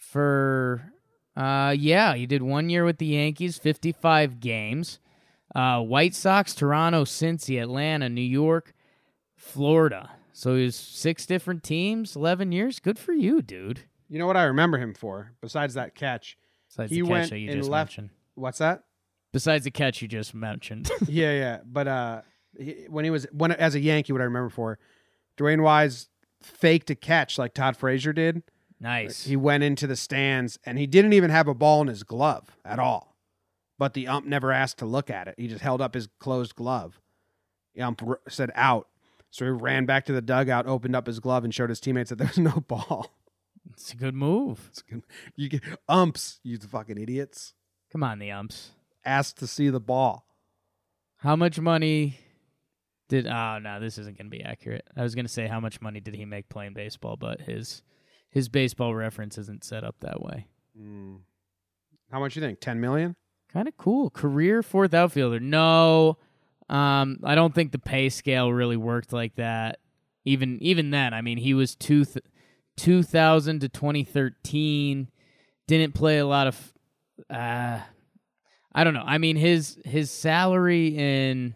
He did 1 year with the Yankees, 55 games. White Sox, Toronto, Cincy, Atlanta, New York, Florida. So he was 6 different teams, 11 years. Good for you, dude. You know what I remember him for? Besides that catch, he went that you just mentioned. What's that? Besides the catch you just mentioned. Yeah. But as a Yankee, what I remember for, Dwayne Wise faked a catch like Todd Frazier did. Nice. He went into the stands, and he didn't even have a ball in his glove at all. But the ump never asked to look at it. He just held up his closed glove. The ump said out. So he ran back to the dugout, opened up his glove, and showed his teammates that there was no ball. It's a good move. It's good. You get umps, you fucking idiots. Come on, the umps. Asked to see the ball. How much money did... Oh, no, this isn't going to be accurate. I was going to say how much money did he make playing baseball, but his baseball reference isn't set up that way. How much you think? 10 million? Kind of cool. Career 4th outfielder. No, I don't think the pay scale really worked like that. Even then, I mean, he was 2000 to 2013. Didn't play a lot of... I don't know. I mean, his salary in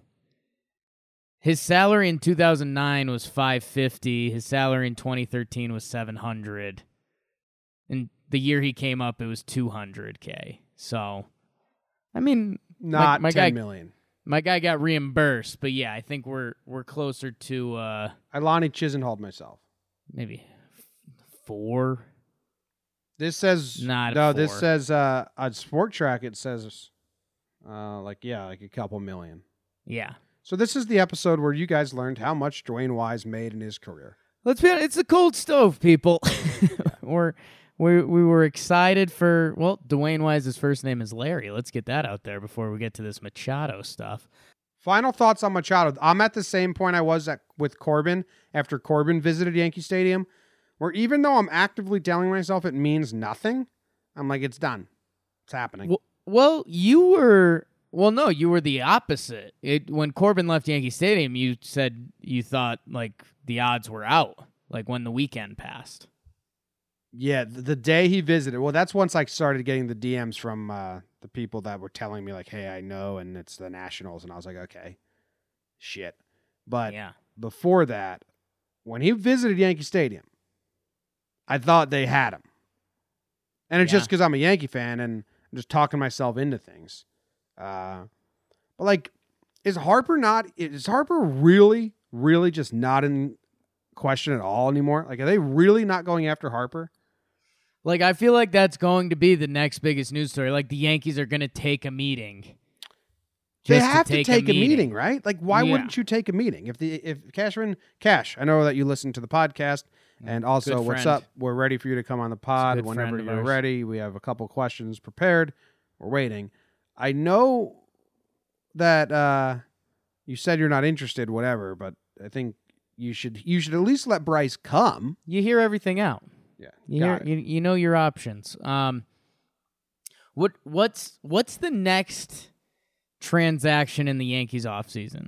2009 was $550. His salary in 2013 was $700. And the year he came up, it was $200K. So, I mean, not $10 million. My guy got reimbursed, but yeah, I think we're closer to I Lonnie Chisenhalled myself. Maybe 4. This says not no. 4. This says on Sport Track. It says like a couple million. Yeah. So this is the episode where you guys learned how much Dwayne Wise made in his career. Let's be honest, it's a cold stove, people. we were excited for, well, Dwayne Wise's first name is Larry. Let's get that out there before we get to this Machado stuff. Final thoughts on Machado. I'm at the same point I was with Corbin after Corbin visited Yankee Stadium, where even though I'm actively telling myself it means nothing, I'm like, it's done. It's happening. Well, you were the opposite. When Corbin left Yankee Stadium, you said you thought like the odds were out, like when the weekend passed. Yeah, the day he visited. Well, that's once I started getting the DMs from the people that were telling me like, hey, I know, and it's the Nationals. And I was like, okay, shit. But before that, when he visited Yankee Stadium, I thought they had him. And it's just because I'm a Yankee fan and I'm just talking myself into things. But like, is Harper really, really just not in question at all anymore? Like, are they really not going after Harper? Like, I feel like that's going to be the next biggest news story. Like, the Yankees are going to take a meeting. They have to take a meeting, right? Like, why wouldn't you take a meeting? If Cash, I know that you listen to the podcast, and also, what's up? We're ready for you to come on the pod whenever you're ready. We have a couple questions prepared. We're waiting. I know that you said you're not interested, whatever, but I think you should at least let Bryce come. You hear everything out. Yeah, you know your options. What's the next transaction in the Yankees offseason?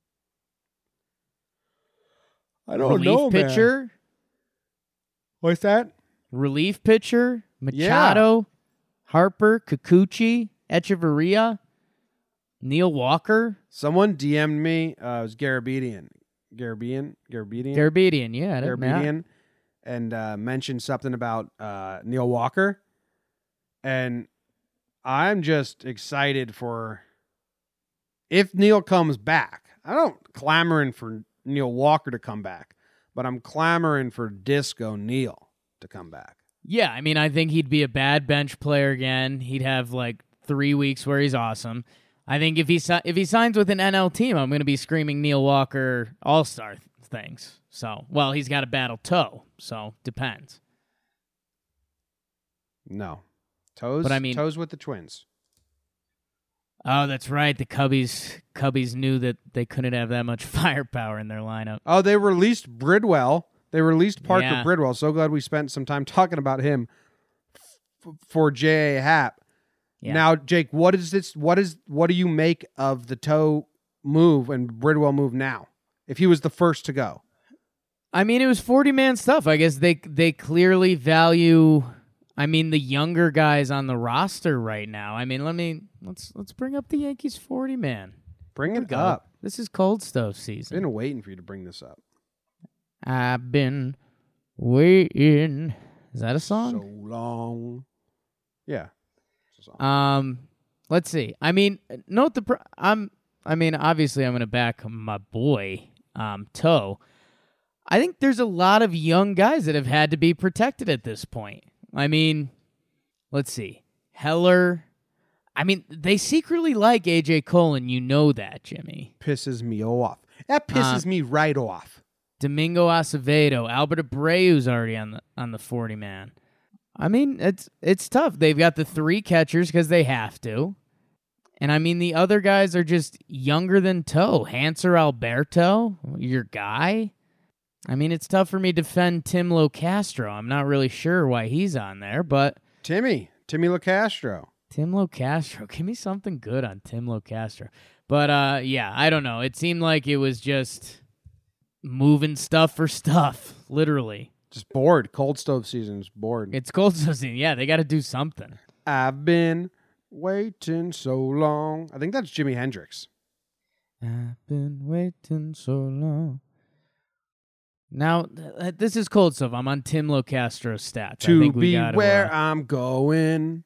I don't know, man. Relief pitcher? What's that? Relief pitcher? Machado? Harper? Kikuchi? Echeverria? Neil Walker? Someone DM'd me. It was Garabedian. Garabedian, yeah. Garabedian. And mentioned something about Neil Walker. And I'm just excited for if Neil comes back. I don't clamoring for Neil Walker to come back, but I'm clamoring for Disco Neil to come back. Yeah, I mean, I think he'd be a bad bench player again. He'd have like 3 weeks where he's awesome. I think if he signs with an NL team, I'm going to be screaming Neil Walker All-Star things. So, well, he's got a battle toe, so depends. No. Toes, but I mean, Toes with the Twins. Oh, that's right. The Cubbies knew that they couldn't have that much firepower in their lineup. Oh, they released Bridwell. They released Parker Bridwell. So glad we spent some time talking about him for J.A. Happ. Yeah. Now, Jake, what is this? What do you make of the toe move and Bridwell move now? If he was the first to go. I mean, it was 40-man stuff. I guess they clearly value, I mean, the younger guys on the roster right now. I mean, let's bring up the Yankees 40-man. Bring it up. This is cold stove season. Been waiting for you to bring this up. I've been waiting. Is that a song? So long. Yeah. It's a song. Let's see. I mean, obviously I'm going to back my boy, Toe. I think there's a lot of young guys that have had to be protected at this point. I mean, let's see. Heller. I mean, they secretly like A.J. Cole, and you know that, Jimmy. Pisses me off. That pisses me right off. Domingo Acevedo. Albert Abreu's already on the 40-man. I mean, it's tough. They've got the 3 catchers because they have to. And, I mean, the other guys are just younger than Toe. Hanser Alberto, your guy. I mean, it's tough for me to defend Tim Locastro. I'm not really sure why he's on there, but... Timmy Locastro. Tim Locastro. Give me something good on Tim Locastro. But, yeah, I don't know. It seemed like it was just moving stuff for stuff, literally. Just bored. Cold stove season's bored. It's cold stove season. Yeah, they got to do something. I've been waiting so long. I think that's Jimi Hendrix. I've been waiting so long. Now, this is cold stuff. I'm on Tim Locastro's stats. To I think we be where I'm going.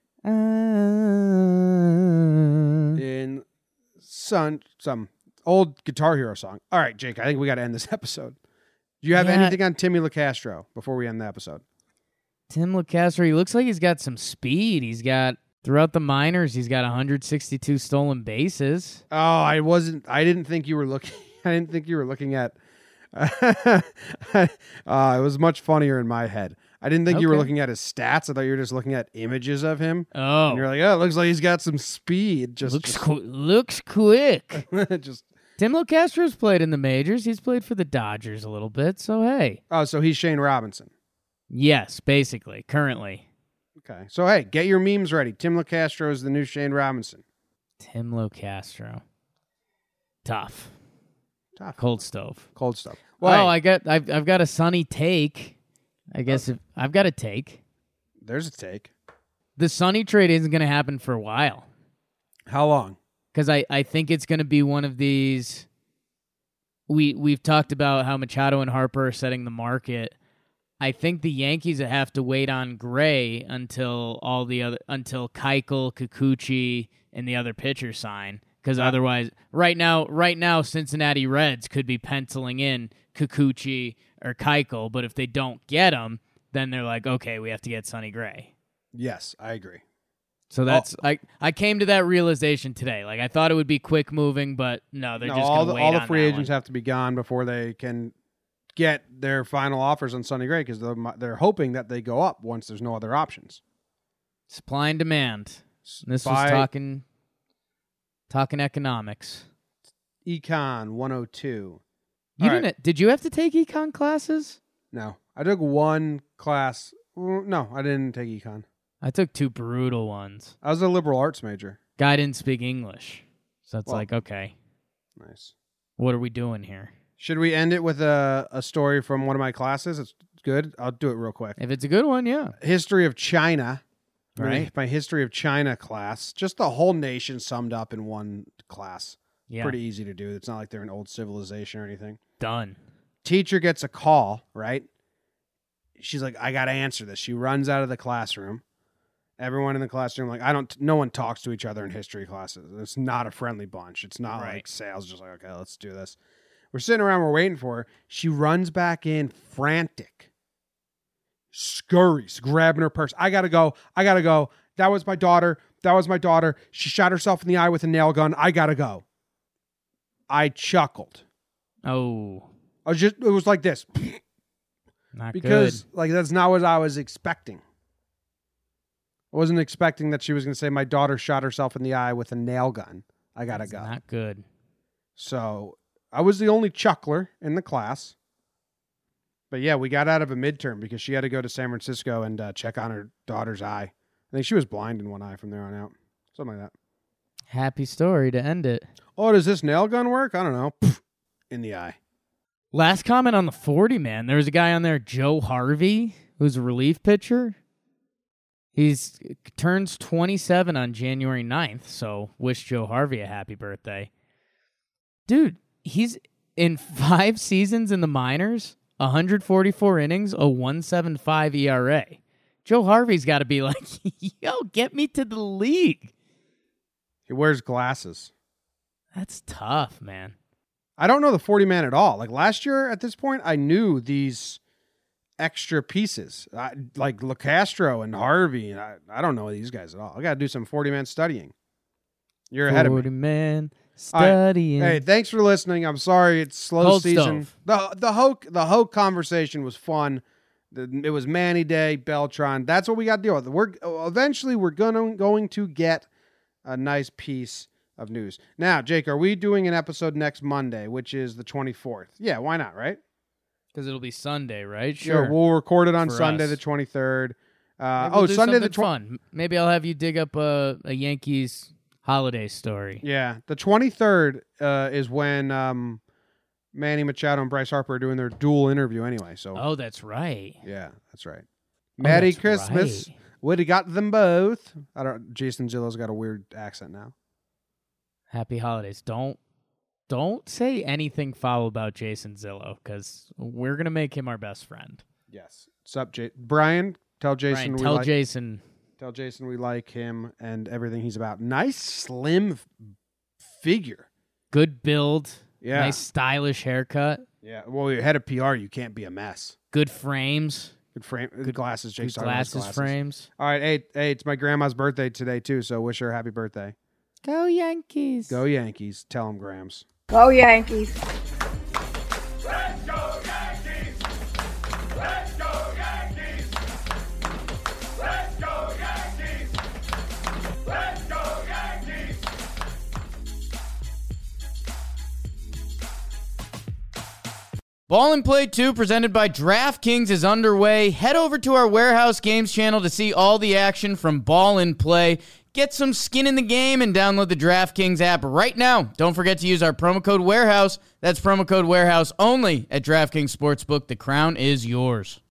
In some old Guitar Hero song. All right, Jake, I think we got to end this episode. Do you have anything on Timmy Locastro before we end the episode? Tim Locastro, he looks like he's got some speed. He's got, throughout the minors, he's got 162 stolen bases. Oh, I didn't think you were looking. I didn't think you were looking at. It was much funnier in my head. I didn't think you were Okay. looking at his stats. I thought you were just looking at images of him. Oh, And you're like, oh, it looks like he's got some speed. looks quick. Just Tim LoCastro's played in the majors. He's played for the Dodgers a little bit. So hey, so he's Shane Robinson. yes, basically, currently. Okay. So hey, get your memes ready. Tim LoCastro is the new Shane Robinson. Tim LoCastro. Tough. Tough. Cold stove. Cold stuff. Well, Well, I've got a sunny take. I guess if I've got a take. there's a take. The Sonny trade isn't going to happen for a while How long? because I think it's going to be one of these. We've talked about how Machado and Harper are setting the market. I think the Yankees have to wait on Gray until until Keuchel, Kikuchi, and the other pitchers sign. Because otherwise, right now, Cincinnati Reds could be penciling in Kikuchi or Keuchel, but if they don't get them, then they're like, okay, we have to get Sonny Gray. Yes, I agree. So that's I came to that realization today. Like I thought it would be quick moving, but no, they're just all going to wait all the on free that agents one. have to be gone before they can get their final offers on Sonny Gray because they're hoping that they go up once there's no other options. Supply and demand. This By was talking economics. Econ 102. You All right. didn't? Did you have to take econ classes? No, I took one class. No, I didn't take econ. I took 2 brutal ones. I was a liberal arts major. Guy didn't speak English, so it's Well- like, okay, Nice. what are we doing here? Should we end it with a story from one of my classes? It's good. I'll do it real quick. If it's a good one, yeah. History of China. Right. My history of China class. Just the whole nation summed up in one class. Yeah, Pretty easy to do. It's not like they're an old civilization or anything. done. Teacher gets a call, right? She's like, I got to answer this. She runs out of the classroom. Everyone in the classroom, no one talks to each other in history classes. It's not a friendly bunch. It's not Right. like sales, just like, okay, let's do this. We're sitting around, we're waiting for her. She runs back in frantic. Scurries, grabbing her purse. I got to go. That was my daughter. She shot herself in the eye with a nail gun. I got to go. I chuckled. Oh, It was like this. not Because good. that's not what I was expecting. I wasn't expecting that she was going to say my daughter shot herself in the eye with a nail gun. I got to It's go. Not good. So I was the only chuckler in the class. But yeah, we got out of a midterm because she had to go to San Francisco and check on her daughter's eye. I think she was blind in one eye from there on out. Something like that. Happy story to end it. Oh, does this nail gun work? I don't know. Pff, in the eye. Last comment on the 40 man. There was a guy on there, Joe Harvey, who's a relief pitcher. He's turns 27 on January 9th, so wish Joe Harvey a happy birthday. Dude, he's in 5 seasons in the minors, 144 innings, a 1.75 ERA. Joe Harvey's got to be like, yo, get me to the league. He wears glasses. That's tough, man. I don't know the 40 man at all. Like last year at this point, I knew these extra pieces like LoCastro and Harvey. And I don't know these guys at all. I got to do some 40 man studying. You're ahead of me. 40 man All right. studying. Hey, thanks for listening. I'm sorry it's slow Cold season. stove. The Hoke conversation was fun. It was Manny Day, Beltron. That's what we got to deal with. Eventually we're going to get a nice piece of news. Now, Jake, are we doing an episode next Monday, which is the 24th? Yeah, why not, right? Because it'll be Sunday, right? Sure. We'll record it on For Sunday us. the 23rd. Maybe we'll do Sunday the something fun. Maybe I'll have you dig up a Yankees holiday story. Yeah, the 23rd is when Manny Machado and Bryce Harper are doing their dual interview anyway. So Oh, that's right. yeah, that's right. Oh, Merry that's Christmas. right. Would have got them both. Jason Zillow's got a weird accent now. Happy holidays. Don't say anything foul about Jason Zillow because we're gonna make him our best friend. Yes. What's up, Brian? Tell Brian, Jason tell Jason. Tell Jason we like him and everything he's about. Nice slim figure. Good build. Yeah. Nice stylish haircut. Yeah. Well, you're head of PR. You can't be a mess. Good frames. Good frame. Good glasses. Good Jake's talking about his glasses frames. All right. Hey, it's my grandma's birthday today too. So wish her a happy birthday. Go Yankees. Go Yankees. Tell him, Grams. Go Yankees. Let's go Yankees! Let's go Yankees! Ball and Play 2 presented by DraftKings is underway. Head over to our Warehouse Games channel to see all the action from Ball and Play. Get some skin in the game and download the DraftKings app right now. Don't forget to use our promo code Warehouse. That's promo code Warehouse only at DraftKings Sportsbook. The crown is yours.